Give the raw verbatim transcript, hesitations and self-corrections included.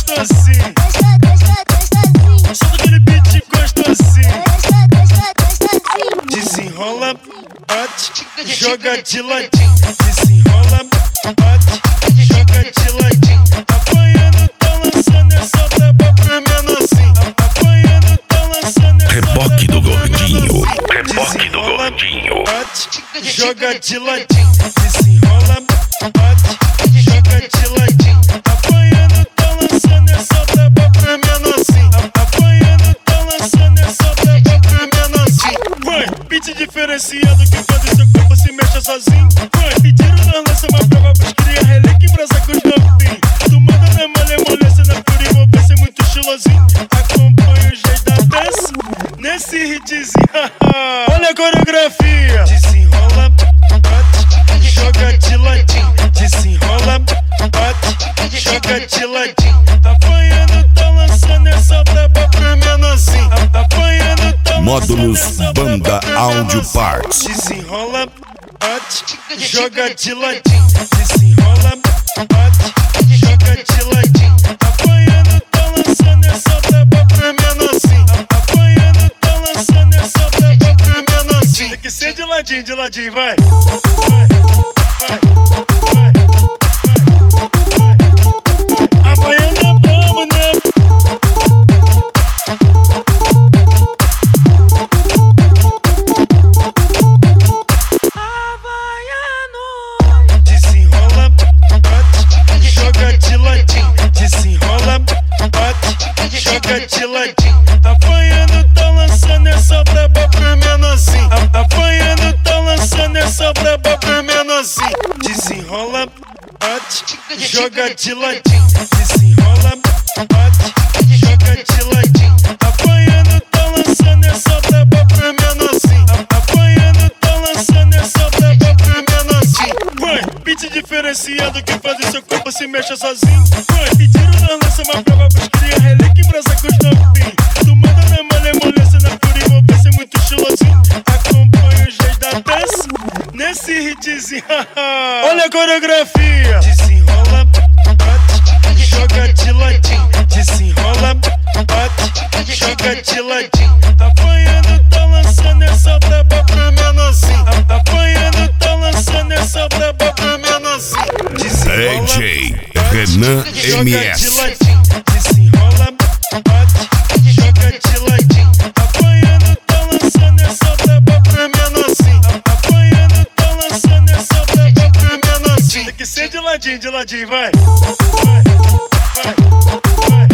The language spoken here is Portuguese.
gostosinho. Solta aquele beat gostosinho. Desenrola, bate, joga de ladinho. Desenrola, bate, joga de ladinho. Apanhando, tá lançando essa braba pro menorzinho. Apanhando, tá lançando essa Reboque do braba pro gordinho. menorzinho. Reboque do gordinho. Bate, joga de ladinho. Desenrola, bate, joga de ladinho. Apanhando, tá lançando essa braba pro menorzinho. Apanhando, tá lançando essa braba pro menorzinho. Vai, beat diferenciado que quando seu corpo se mexe sozinho. Vai, pediram nós lança uma prova pros cria relíquia em brasa com os novinhos. Tu manda na malemolência, na pura envolvência, muito estilosinho. Acompanha os jeito da dança nesse hitzinho. Olha a coreografia. Desenrola, bate, joga de ladinho. Desenrola, bate, joga de ladinho. Apanhando, tá lançando essa braba pro menorzinho. Apanhando, tá lançando Módulos essa Banda braba pro Audio menorzinho. Parts. Desenrola, bate, joga de ladinho. Desenrola, bate, joga de ladinho. Apanhando, tá lançando essa braba pro menorzinho. Apanhando, tá lançando essa braba pro menorzinho. Tem que ser de ladinho, de ladinho, vai. Vai, vai, vai, vai. Apanhando é brabo, né? Desenrola, bate, joga de ladinho. Desenrola, bate, joga de ladinho. Apanhando, tá lançando essa braba pro menorzinho. Apanhando, tá lançando essa braba pro menorzinho. Desenrola, bate, joga de ladinho. Desenrola, bate, joga de ladinho. Apanhando, tá lançando essa braba pro menorzinho. Apanhando, tá lançando essa braba pro menorzinho. Vai, beat diferenciado que faz o seu corpo se mexa sozinho. Vai, pediram nós lança uma prova pros cria relíquia em brasa com os novinhos. Tu manda na malemolência, na pura envolvência, muito estilosinho. Acompanha o jeito da dança nesse hitzinho. Olha a coreografia. Desenrola, bate, joga de ladinho. Desenrola, bate, joga de ladinho. Apanhando, tá lançando essa braba pro menorzinho. Apanhando, tá lançando essa braba pro menorzinho. D J Renan M S. Desenrola, bate, joga de ladinho. Apanhando, tá lançando essa braba pro menorzinho. Apanhando, tá lançando essa braba pro menorzinho. Tem que ser de ladinho, de ladinho, vai. Vai, vai, vai.